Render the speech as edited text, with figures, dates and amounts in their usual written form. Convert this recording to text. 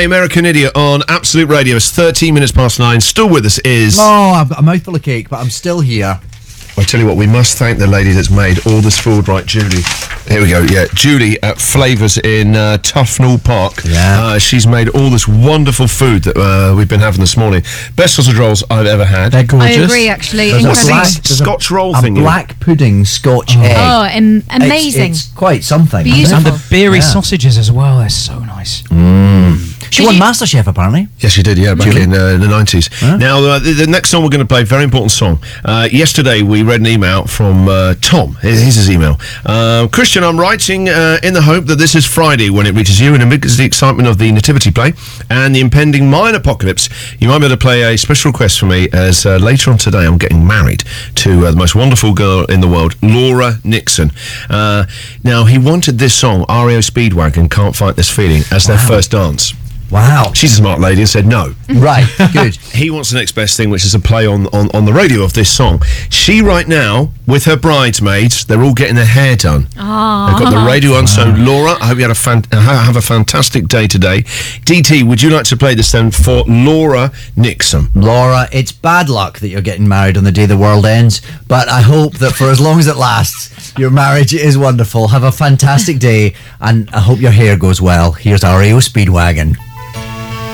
Day, American Idiot on Absolute Radio. It's 13 minutes past 9. Still with us is... Oh, I've got a mouthful of cake, but I'm still here. I tell you what, we must thank the lady that's made all this food, right, Julie. Here we go, yeah. Julie at Flavours in Tufnell Park. Yeah. She's made all this wonderful food that we've been having this morning. Best sausage rolls I've ever had. They're gorgeous. I agree, actually. There's a What's Incredible. these Scotch roll a thing? black pudding Scotch egg. Oh, amazing. It's quite something. Beautiful. And the beery Yeah. sausages as well, they're so nice. She won MasterChef, apparently. Yes, she did, yeah, back Julie? in the 90s. Huh? Now, the next song we're going to play, very important song. Yesterday, we read an email from Tom. Here's his email. Christian, I'm writing in the hope that this is Friday when it reaches you, and amidst the excitement of the Nativity play and the impending mine apocalypse, you might be able to play a special request for me, as later on today I'm getting married to the most wonderful girl in the world, Laura Nixon. Now, he wanted this song, REO Speedwagon, Can't Fight This Feeling, as their first dance. Wow. She's a smart lady and said no. Right, good. He wants the next best thing, which is a play on the radio of this song. She, right now, with her bridesmaids, they're all getting their hair done. Oh. They've got the radio on. So, Laura, I hope you had have a fantastic day today. DT, would you like to play this then for Laura Nixon? Laura, it's bad luck that you're getting married on the day the world ends, but I hope that for as long as it lasts, your marriage is wonderful. Have a fantastic day, and I hope your hair goes well. Here's REO Speedwagon.